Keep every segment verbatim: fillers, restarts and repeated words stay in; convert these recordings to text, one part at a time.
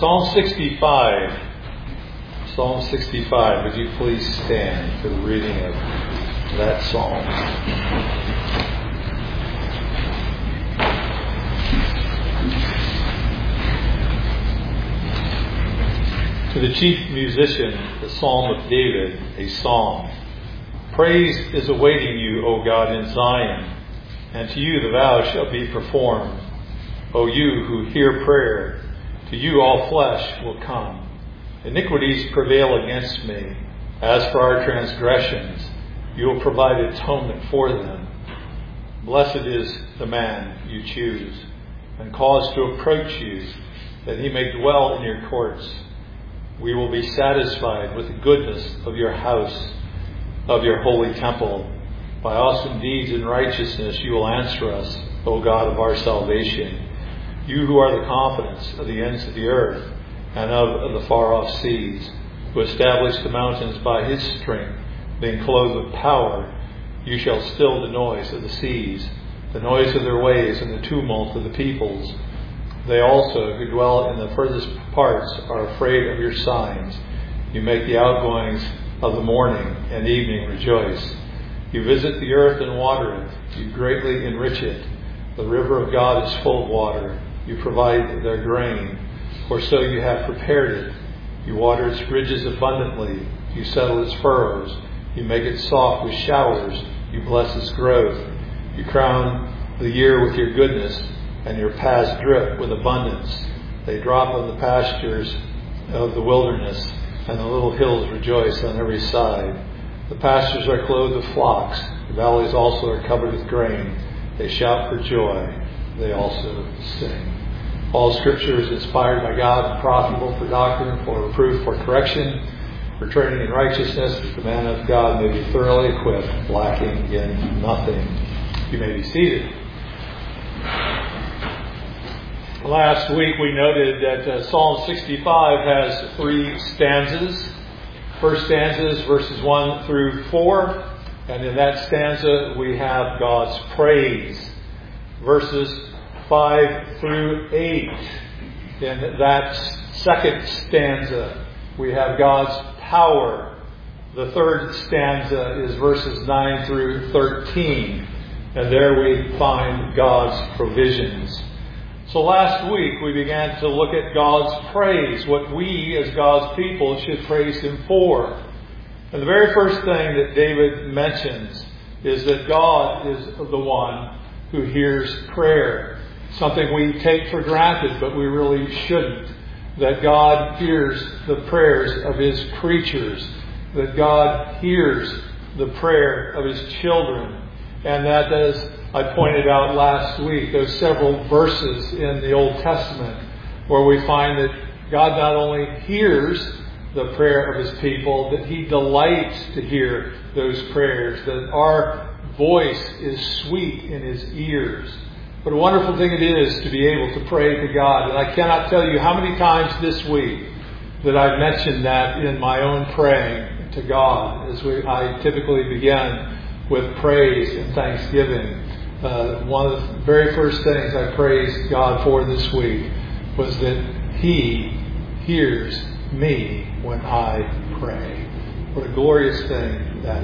Psalm sixty-five. Psalm sixty-five. Would you please stand for the reading of that psalm? To the chief musician, the Psalm of David, a song. Praise is awaiting you, O God, in Zion, and to you the vow shall be performed. O you who hear prayer, to you all flesh will come. Iniquities prevail against me. As for our transgressions, you will provide atonement for them. Blessed is the man you choose, and cause to approach you, that he may dwell in your courts. We will be satisfied with the goodness of your house, of your holy temple. By awesome deeds and righteousness you will answer us, O God of our salvation. You who are the confidence of the ends of the earth and of the far-off seas, who established the mountains by his strength, being clothed with power, you shall still the noise of the seas, the noise of their waves and the tumult of the peoples. They also who dwell in the furthest parts are afraid of your signs. You make the outgoings of the morning and evening rejoice. You visit the earth and water it. You greatly enrich it. The river of God is full of water. You provide their grain, for so you have prepared it. You water its ridges abundantly. You settle its furrows. You make it soft with showers. You bless its growth. You crown the year with your goodness, and your paths drip with abundance. They drop on the pastures of the wilderness, and the little hills rejoice on every side. The pastures are clothed with flocks. The valleys also are covered with grain. They shout for joy. They also sing. All Scripture is inspired by God and profitable for doctrine, for reproof, for correction, for training in righteousness, that the man of God may be thoroughly equipped, lacking in nothing. You may be seated. Last week we noted that uh, Psalm sixty-five has three stanzas. First stanza is verses one through four, and in that stanza we have God's praise. Verses five through eight. In that second stanza, we have God's power. The third stanza is verses nine through thirteen. And there we find God's provisions. So last week we began to look at God's praise, what we as God's people should praise Him for. And the very first thing that David mentions is that God is the one who hears prayer. Something we take for granted, but we really shouldn't. That God hears the prayers of His creatures. That God hears the prayer of His children. And that, as I pointed out last week, there's several verses in the Old Testament where we find that God not only hears the prayer of His people, that He delights to hear those prayers. That our voice is sweet in His ears. What a wonderful thing it is to be able to pray to God. And I cannot tell you how many times this week that I've mentioned that in my own praying to God. As we, I typically begin with praise and thanksgiving. Uh, one of the very first things I praised God for this week was that He hears me when I pray. What a glorious thing that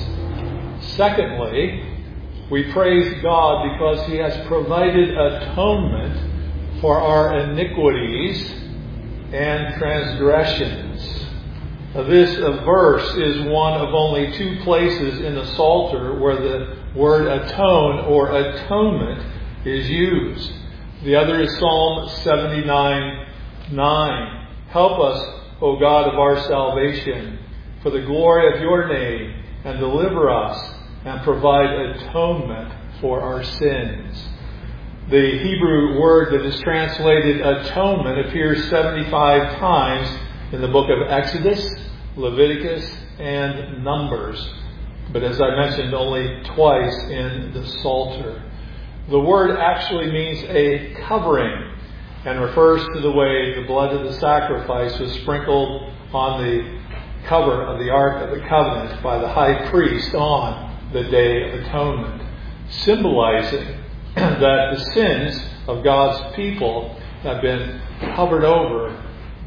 is. Secondly, we praise God because He has provided atonement for our iniquities and transgressions. Now, this verse is one of only two places in the Psalter where the word atone or atonement is used. The other is Psalm seventy-nine nine. Help us, O God of our salvation, for the glory of your name, and deliver us and provide atonement for our sins. The Hebrew word that is translated atonement appears seventy-five times in the book of Exodus, Leviticus, and Numbers. But as I mentioned, only twice in the Psalter. The word actually means a covering and refers to the way the blood of the sacrifice was sprinkled on the cover of the Ark of the Covenant by the high priest on the Day of Atonement, symbolizing that the sins of God's people have been covered over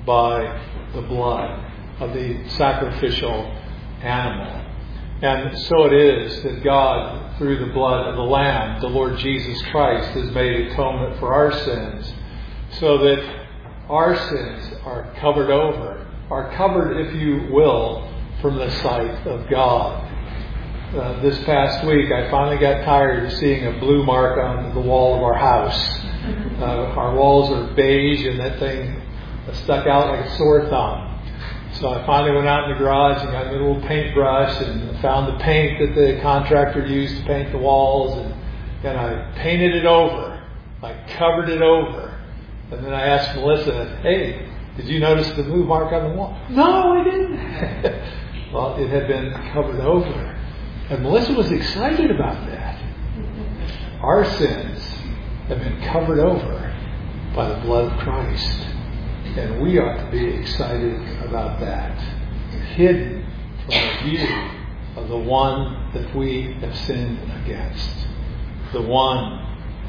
by the blood of the sacrificial animal. And so it is that God, through the blood of the Lamb, the Lord Jesus Christ, has made atonement for our sins, so that our sins are covered over, are covered, if you will, from the sight of God. Uh, this past week, I finally got tired of seeing a blue mark on the wall of our house. Uh, our walls are beige, and that thing stuck out like a sore thumb. So I finally went out in the garage and got a little paintbrush and found the paint that the contractor used to paint the walls, and, and I painted it over. I covered it over. And then I asked Melissa, hey, did you notice the blue mark on the wall? No, I didn't. Well, it had been covered over. And Melissa was excited about that. Our sins have been covered over by the blood of Christ. And we ought to be excited about that. Hidden from the view of the one that we have sinned against. The one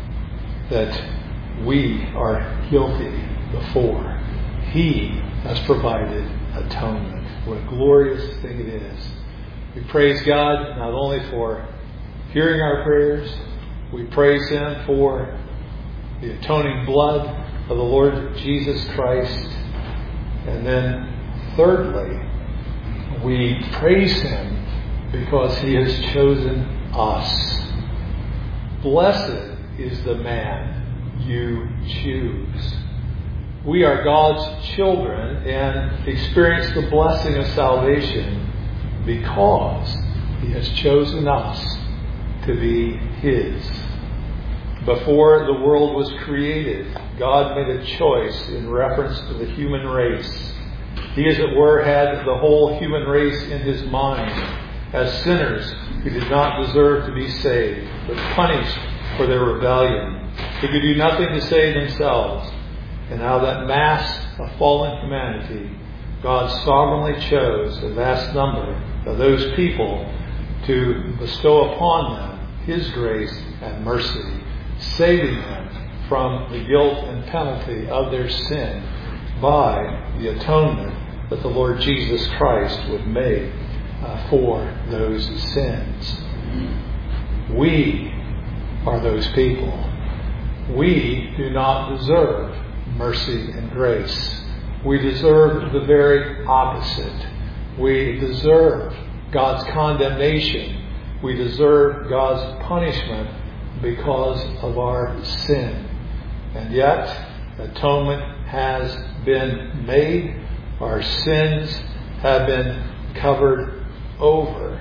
that we are guilty before. He has provided atonement. What a glorious thing it is. We praise God not only for hearing our prayers, we praise Him for the atoning blood of the Lord Jesus Christ. And then thirdly, we praise Him because He has chosen us. Blessed is the man you choose. We are God's children and experience the blessing of salvation because He has chosen us to be His. Before the world was created, God made a choice in reference to the human race. He, as it were, had the whole human race in His mind as sinners who did not deserve to be saved, but punished for their rebellion, who could do nothing to save themselves. And out of that mass of fallen humanity, God sovereignly chose a vast number of those people to bestow upon them His grace and mercy, saving them from the guilt and penalty of their sin by the atonement that the Lord Jesus Christ would make uh, for those sins. We are those people. We do not deserve mercy and grace. We deserve the very opposite. We deserve God's condemnation. We deserve God's punishment because of our sin. And yet, atonement has been made. Our sins have been covered over.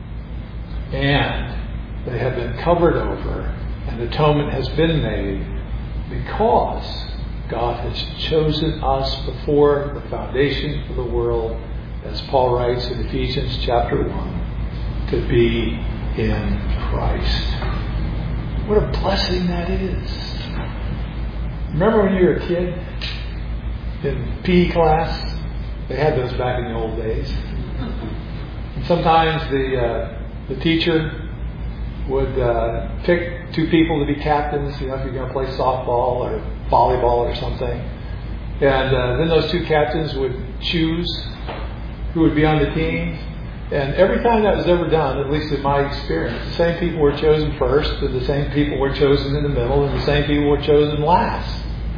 And they have been covered over. And atonement has been made because God has chosen us before the foundation of the world, as Paul writes in Ephesians chapter one, to be in Christ. What a blessing that is. Remember when you were a kid in P E class? They had those back in the old days. And sometimes the uh, the teacher would uh, pick two people to be captains, you know, if you're going to play softball or volleyball or something. And uh, then those two captains would choose who would be on the team. And every time that was ever done, at least in my experience, the same people were chosen first, and the same people were chosen in the middle, and the same people were chosen last.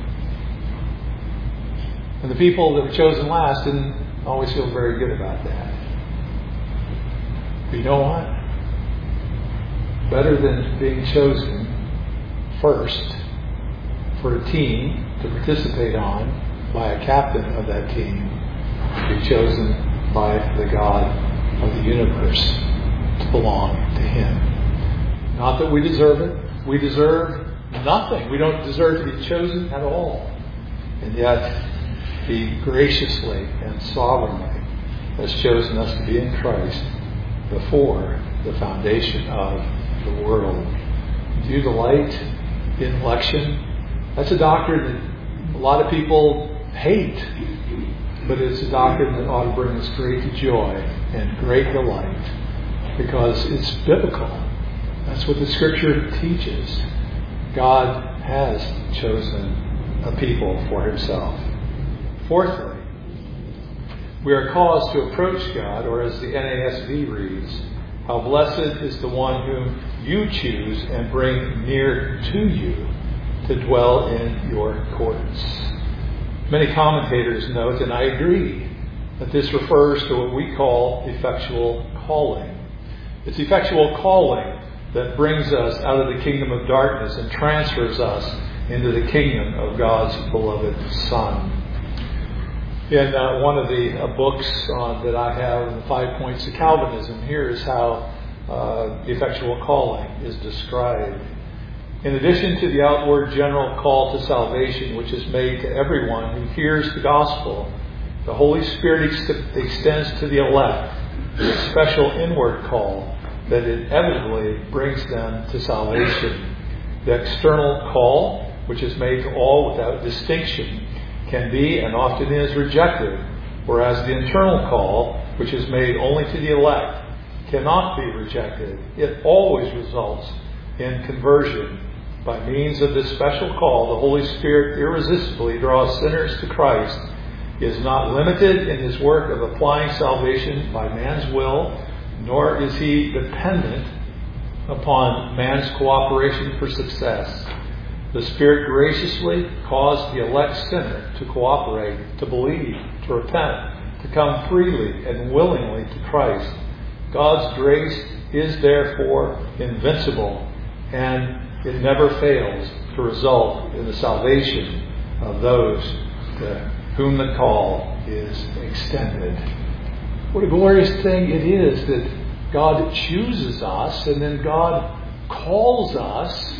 And the people that were chosen last didn't always feel very good about that. But you know what? Better than being chosen first for a team to participate on by a captain of that team, be chosen by the God of the universe to belong to Him. Not that we deserve it. We deserve nothing. We don't deserve to be chosen at all. And yet, He graciously and sovereignly has chosen us to be in Christ before the foundation of the world. Do you delight in election? That's a doctrine that a lot of people hate, but it's a doctrine that ought to bring us great joy and great delight because it's biblical. That's what the Scripture teaches. God has chosen a people for Himself. Fourthly, We are caused to approach God, or as the N A S B reads, how blessed is the one whom you choose and bring near to you to dwell in your courts. Many commentators note, and I agree, that this refers to what we call effectual calling. It's effectual calling that brings us out of the kingdom of darkness and transfers us into the kingdom of God's beloved Son. In uh, one of the uh, books on, that I have, The Five Points of Calvinism, here is how uh, the effectual calling is described. In addition to the outward general call to salvation, which is made to everyone who hears the gospel, the Holy Spirit ex- extends to the elect a special inward call that inevitably brings them to salvation. The external call, which is made to all without distinction, can be and often is rejected, whereas the internal call, which is made only to the elect, cannot be rejected. It always results in conversion. By means of this special call, the Holy Spirit irresistibly draws sinners to Christ. He is not limited in his work of applying salvation by man's will, nor is he dependent upon man's cooperation for success. The Spirit graciously caused the elect sinner to cooperate, to believe, to repent, to come freely and willingly to Christ. God's grace is therefore invincible, and it never fails to result in the salvation of those to whom the call is extended. What a glorious thing it is that God chooses us and then God calls us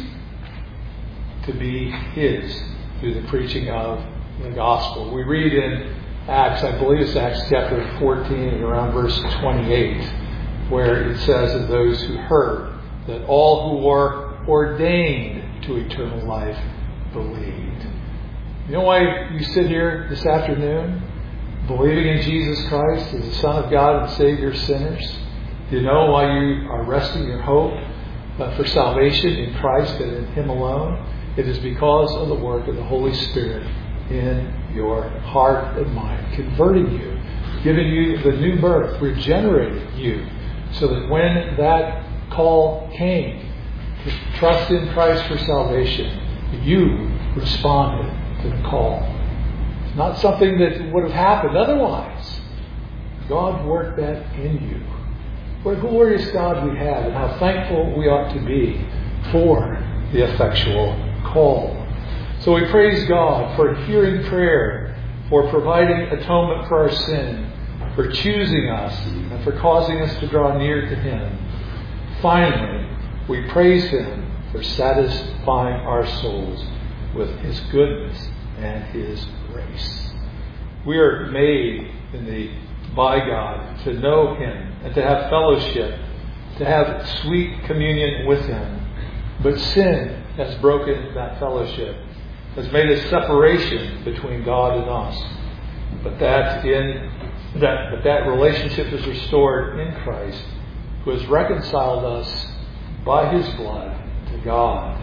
to be His through the preaching of the gospel. We read in Acts, I believe it's Acts chapter fourteen and around verse twenty-eight, where it says of those who heard that all who were ordained to eternal life believed. You know why you sit here this afternoon believing in Jesus Christ as the Son of God and Savior of sinners? Do you know why you are resting your hope uh, for salvation in Christ and in Him alone? It is because of the work of the Holy Spirit in your heart and mind, converting you, giving you the new birth, regenerating you, so that when that call came to trust in Christ for salvation, you responded to the call. It's not something that would have happened otherwise. God worked that in you. What a glorious God we have, and how thankful we ought to be for the effectual call. So we praise God for hearing prayer, for providing atonement for our sin, for choosing us, and for causing us to draw near to Him. Finally, we praise Him for satisfying our souls with His goodness and His grace. We are made in the by God to know Him and to have fellowship, to have sweet communion with Him. But sin has broken that fellowship, has made a separation between God and us. But that in that but that relationship is restored in Christ, who has reconciled us by His blood to God.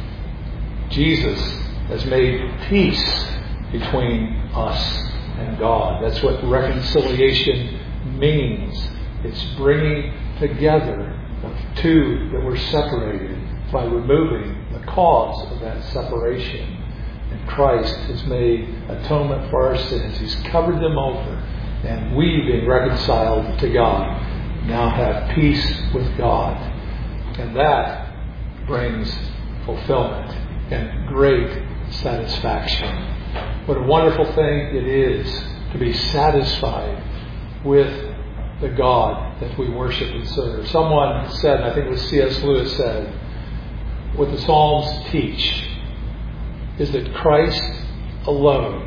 Jesus has made peace between us and God. That's what reconciliation means. It's bringing together of two that were separated by removing the cause of that separation. And Christ has made atonement for our sins. He's covered them over. And we, being reconciled to God, now have peace with God. And that brings fulfillment and great satisfaction. What a wonderful thing it is to be satisfied with the God that we worship and serve. Someone said, I think it was C S Lewis said, what the Psalms teach is that Christ alone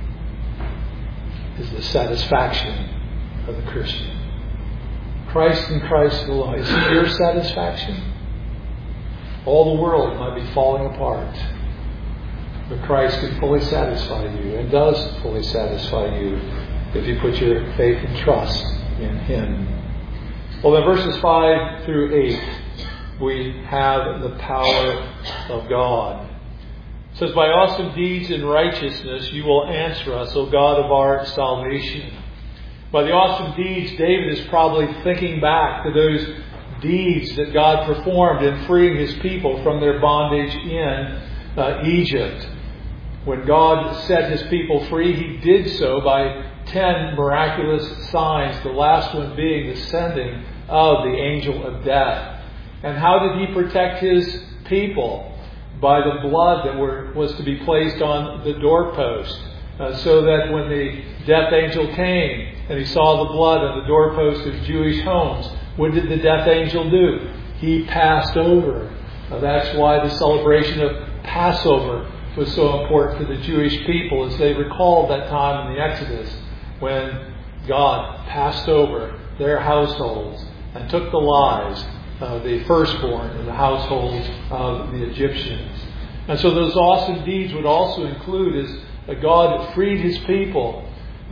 is the satisfaction of the Christian. Christ and Christ alone. Is He your satisfaction? All the world might be falling apart, but Christ can fully satisfy you, and does fully satisfy you, if you put your faith and trust in Him. Well, in verses five through eight, we have the power of God. It says, by awesome deeds in righteousness you will answer us, O God of our salvation. By the awesome deeds, David is probably thinking back to those deeds that God performed in freeing His people from their bondage in uh, Egypt. When God set His people free, He did so by ten miraculous signs, the last one being the sending of the angel of death. And how did He protect His people? By the blood that were, was to be placed on the doorpost, uh, so that when the death angel came and he saw the blood on the doorpost of Jewish homes, what did the death angel do? He passed over. Uh, that's why the celebration of Passover was so important to the Jewish people, as they recalled that time in the Exodus when God passed over their households and took the lives of the firstborn in the households of the Egyptians. And so those awesome deeds would also include as that God freed His people,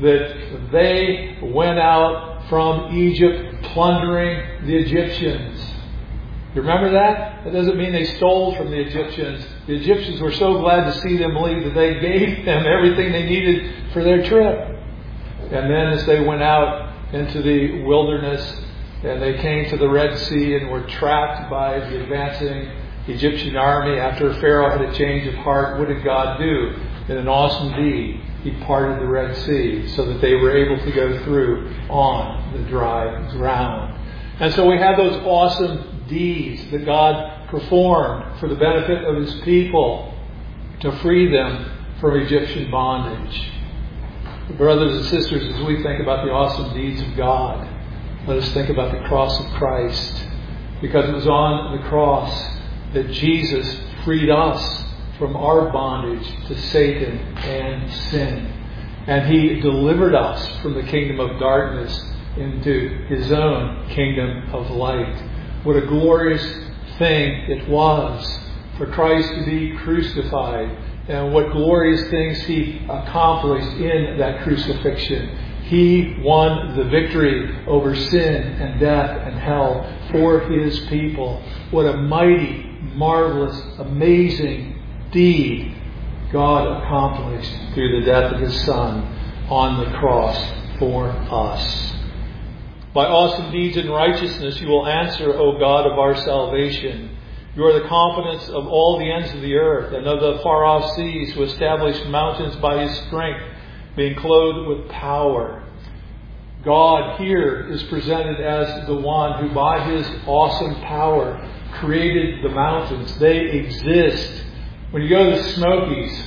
that they went out from Egypt plundering the Egyptians. You remember that? That doesn't mean they stole from the Egyptians. The Egyptians were so glad to see them leave that they gave them everything they needed for their trip. And then as they went out into the wilderness and they came to the Red Sea and were trapped by the advancing Egyptian army, after Pharaoh had a change of heart, what did God do? In an awesome deed, He parted the Red Sea so that they were able to go through on the dry ground. And so we have those awesome deeds that God performed for the benefit of His people to free them from Egyptian bondage. Brothers and sisters, as we think about the awesome deeds of God, let us think about the cross of Christ. Because it was on the cross that Jesus freed us from our bondage to Satan and sin. And He delivered us from the kingdom of darkness into His own kingdom of light. What a glorious thing it was for Christ to be crucified, and what glorious things He accomplished in that crucifixion. He won the victory over sin and death and hell for His people. What a mighty, marvelous, amazing deed God accomplished through the death of His Son on the cross for us. By awesome deeds and righteousness you will answer, O God of our salvation. You are the confidence of all the ends of the earth, and of the far-off seas, who established mountains by His strength, being clothed with power. God here is presented as the one who by His awesome power created the mountains. They exist. When you go to the Smokies,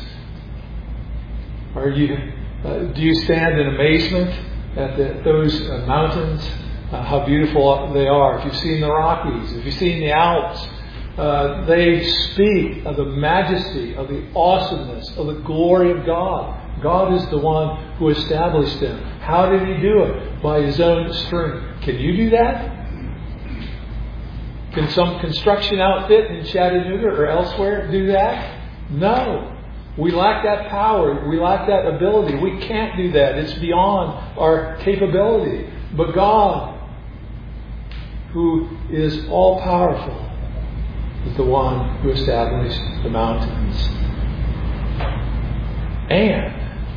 are you, uh, do you stand in amazement at the, those uh, mountains? Uh, how beautiful they are. If you've seen the Rockies, if you've seen the Alps, uh, they speak of the majesty, of the awesomeness, of the glory of God. God is the one who established them. How did He do it? By His own strength. Can you do that? Can some construction outfit in Chattanooga or elsewhere do that? No. We lack that power. We lack that ability. We can't do that. It's beyond our capability. But God, who is all-powerful, is the one who established the mountains. And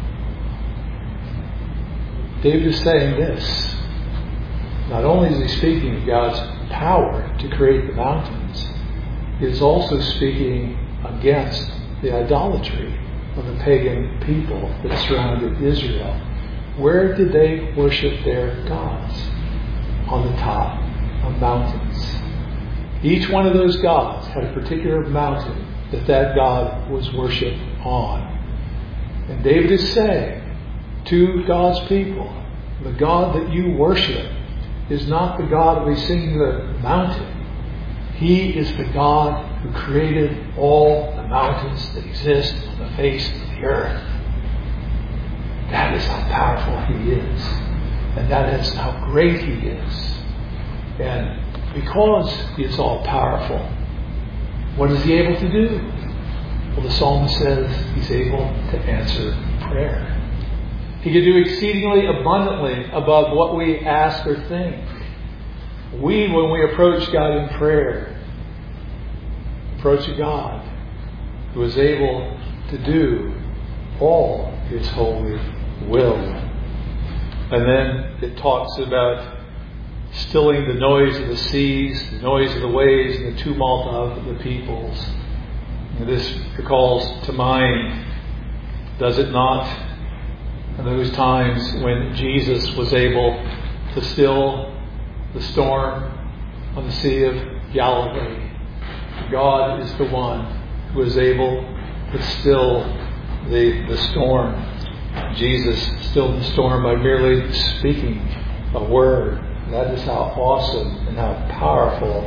David is saying this. Not only is he speaking of God's power to create the mountains, he is also speaking against the idolatry of the pagan people that surrounded Israel. Where did they worship their gods? On the top of mountains. Each one of those gods had a particular mountain that that god was worshipped on. And David is saying to God's people, the God that you worship is not the God of a singular mountain. He is the God who created all the mountains that exist on the face of the earth. That is how powerful He is. And that is how great He is. And because He is all powerful, what is He able to do? Well, the psalmist says He's able to answer prayer. He can do exceedingly abundantly above what we ask or think. We, when we approach God in prayer, approach a God who is able to do all His holy will. And then it talks about stilling the noise of the seas, the noise of the waves, and the tumult of the peoples. And this recalls to mind, does it not, in those times when Jesus was able to still the storm on the Sea of Galilee. God is the one who is able to still the, the storm. Jesus stilled the storm by merely speaking a word. That is how awesome and how powerful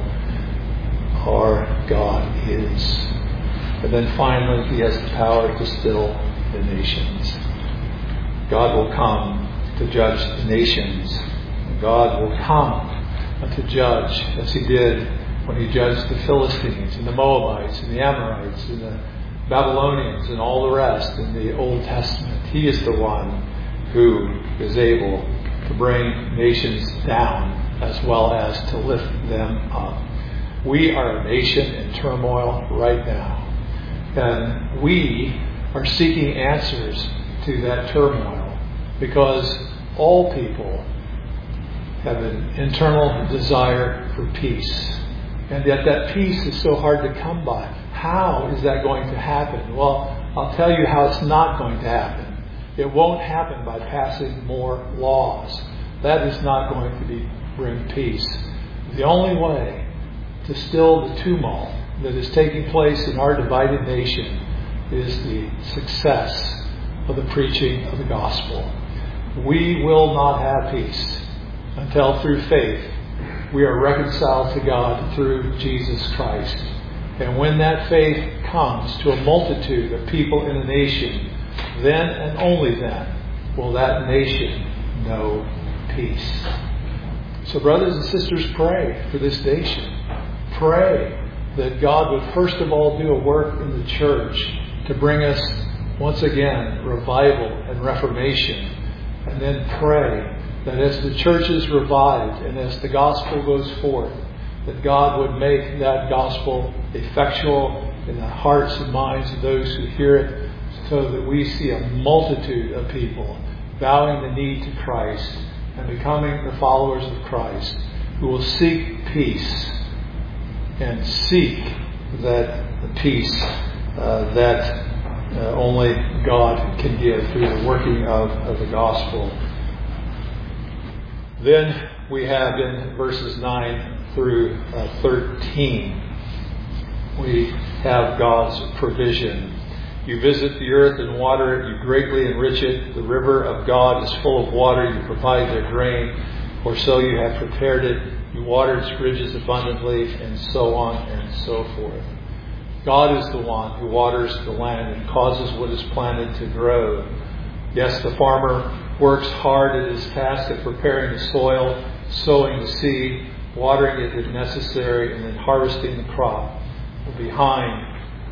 our God is. And then finally, He has the power to still the nations. God will come to judge the nations. God will come to judge, as He did when He judged the Philistines and the Moabites and the Amorites and the Babylonians and all the rest in the Old Testament. He is the one who is able to bring nations down as well as to lift them up. We are a nation in turmoil right now. And we are seeking answers to that turmoil because all people have an internal desire for peace. And yet that peace is so hard to come by. How is that going to happen? Well, I'll tell you how it's not going to happen. It won't happen by passing more laws. That is not going to be, bring peace. The only way to still the tumult that is taking place in our divided nation is the success of the preaching of the gospel. We will not have peace until through faith we are reconciled to God through Jesus Christ. And when that faith comes to a multitude of people in a nation, then and only then will that nation know peace. So brothers and sisters, pray for this nation. Pray that God would first of all do a work in the church to bring us once again revival and reformation. And then pray that as the church is revived and as the gospel goes forth, that God would make that gospel effectual in the hearts and minds of those who hear it, so that we see a multitude of people bowing the knee to Christ and becoming the followers of Christ, who will seek peace and seek that the peace uh, that uh, only God can give through the working of, of the gospel. Then we have in verses nine through uh, thirteen, we have God's provision. You visit the earth and water it, you greatly enrich it. The river of God is full of water, you provide their grain, or so you have prepared it. You water its ridges abundantly, and so on and so forth. God is the one who waters the land and causes what is planted to grow. Yes, the farmer works hard at his task of preparing the soil, sowing the seed, watering it if necessary, and then harvesting the crop. Behind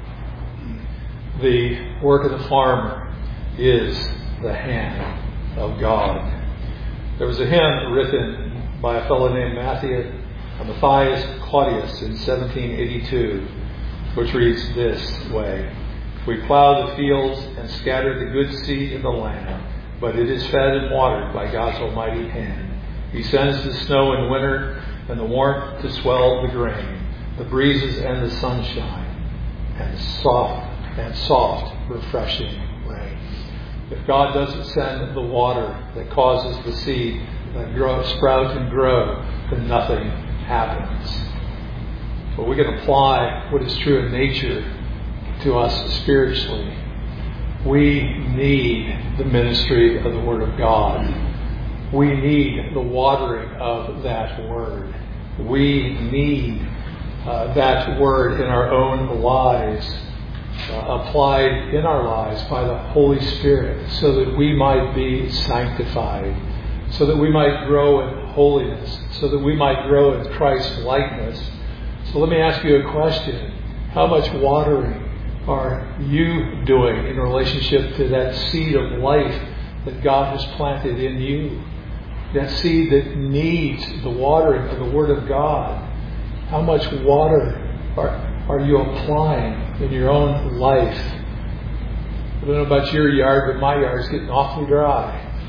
the work of the farmer is the hand of God. There was a hymn written by a fellow named Matthew, Matthias Claudius in seventeen eighty-two, which reads this way: We plow the fields and scatter the good seed in the land, but it is fed and watered by God's almighty hand. He sends the snow in winter and the warmth to swell the grain, the breezes and the sunshine, and soft and soft, refreshing rain. If God doesn't send the water that causes the seed to grow, sprout and grow, then nothing happens. But we can apply what is true in nature to us spiritually. We need the ministry of the Word of God. We need the watering of that Word. We need uh, that Word in our own lives, uh, applied in our lives by the Holy Spirit, so that we might be sanctified, so that we might grow in holiness, so that we might grow in Christ's likeness. So let me ask you a question. How much watering are you doing in relationship to that seed of life that God has planted in you? That seed that needs the watering of the Word of God. How much water are, are you applying in your own life? I don't know about your yard, but my yard is getting awfully dry.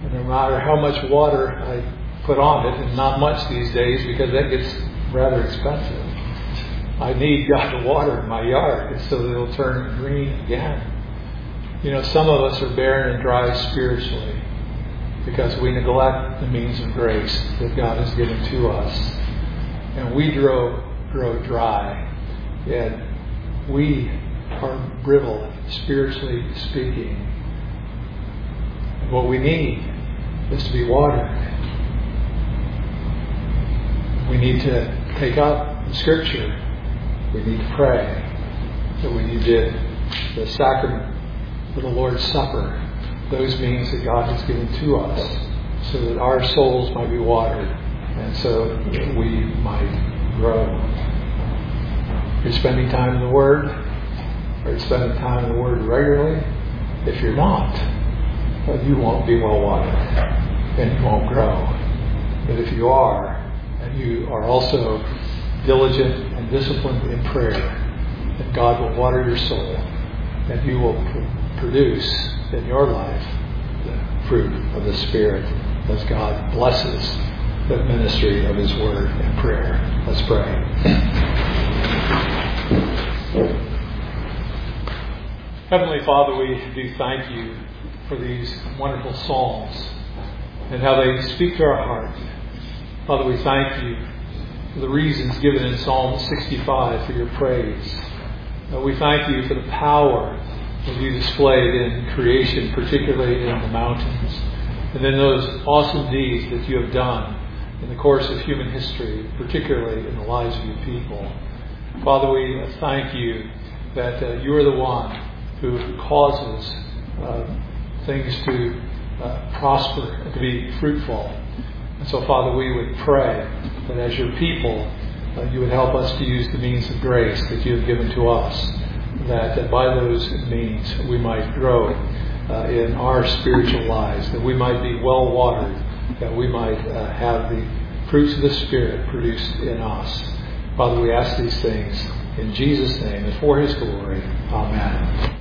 no matter how much water I put on it, and not much these days because that gets rather expensive, I need God to water my yard so that it'll turn green again. You know, some of us are barren and dry spiritually because we neglect the means of grace that God has given to us. And we grow, grow dry. And we are brittle, spiritually speaking. And what we need is to be watered. We need to take up the Scripture. We need to pray. So we need to the sacrament for the Lord's Supper, those means that God has given to us so that our souls might be watered and so that we might grow. You're spending time in the Word? Are you spending time in the Word regularly? If you're not, well, you won't be well watered and you won't grow. But if you are, and you are also diligent and disciplined in prayer, then God will water your soul and you will pr- produce in your life the fruit of the Spirit as God blesses the ministry of His Word and prayer. Let's pray. Heavenly Father, we do thank you for these wonderful psalms and how they speak to our heart. Father, we thank you for the reasons given in Psalm sixty-five for your praise. Uh, we thank you for the power that you displayed in creation, particularly in the mountains, and then those awesome deeds that you have done in the course of human history, particularly in the lives of your people. Father, we thank you that uh, you are the one who causes uh, things to uh, prosper and to be fruitful. And so, Father, we would pray that as your people, uh, you would help us to use the means of grace that you have given to us, that uh, by those means we might grow uh, in our spiritual lives, that we might be well watered, that we might uh, have the fruits of the Spirit produced in us. Father, we ask these things in Jesus' name and for His glory. Amen.